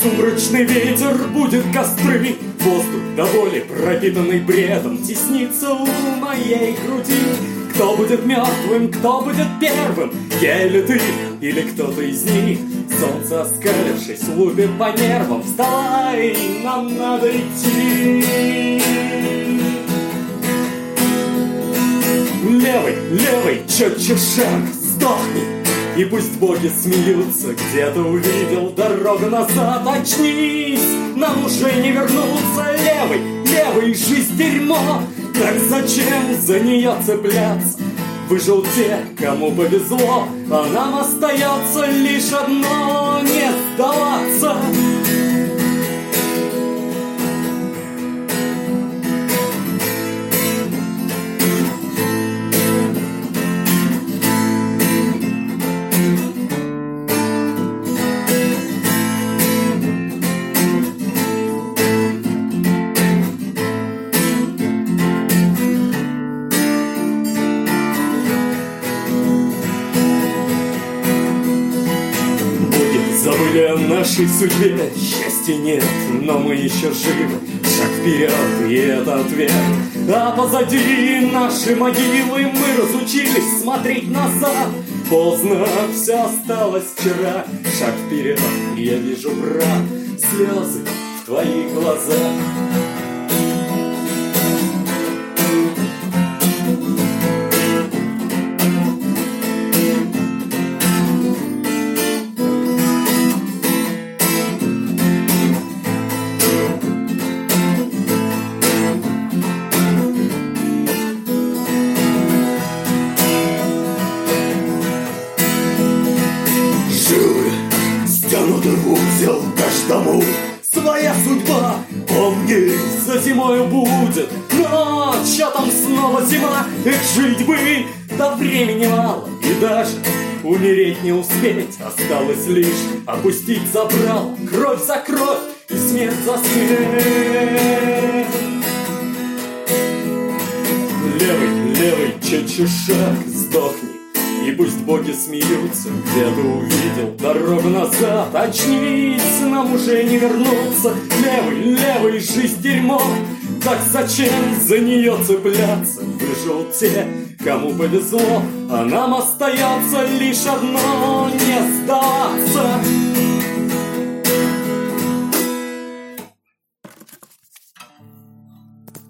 сумрачный ветер будет костры. Воздух до боли, пропитанный бредом, теснится у моей груди. Кто будет мертвым, кто будет первым? Я или ты, или кто-то из них? Солнце, оскалившись, лупит по нервам. Вставай, нам надо идти. Левый, левый, четче шаг, сдохни. И пусть боги смеются, где-то увидел дорогу назад. Очнись, нам уже не вернуться. Левый, левый, жизнь дерьмо. Так зачем за нее цепляться? Выжил те, кому повезло, а нам остается лишь одно — не сдаваться. Забыли о нашей судьбе, счастья нет, но мы еще живы. Шаг вперед, и это ответ. А позади наши могилы, мы разучились смотреть назад. Поздно, все осталось вчера. Шаг вперед, я вижу, брат, слезы в твоих глазах. Стянуты в узел каждому своя судьба. Помни, за зимою будет ночь, а там снова зима. Эх, жить бы, до времени мало, и даже умереть не успеть. Осталось лишь опустить забрало, кровь за кровь и смерть за смерть. Левый, левый, четче шаг, сдохни. И пусть боги смеются, где-то увидел дорогу назад. Очнись, нам уже не вернуться. Левый, левый, жизнь дерьмо. Так зачем за нее цепляться? Выжил те, кому повезло, а нам остается лишь одно — не сдаться.